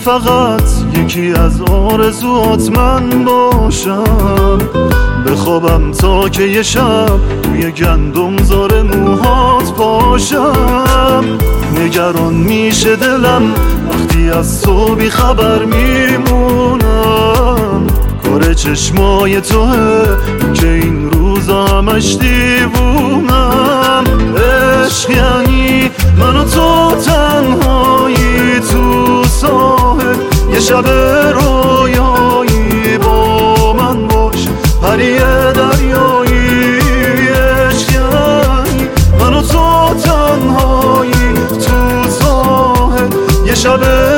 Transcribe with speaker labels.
Speaker 1: فقط یکی از آرزوات من باشم، بخوابم تا که یه شب توی گندمزار موهات باشم. نگران میشه دلم وقتی از تو بی خبر میمونم، کار چشمای توه که این روزا همش دیوونم. عشق یعنی من و تو تنهایی تو ساحل، یه شب رویایی با من باش پری دریایی. عشق یعنی من و تو تنهایی تو ساحل، یه شب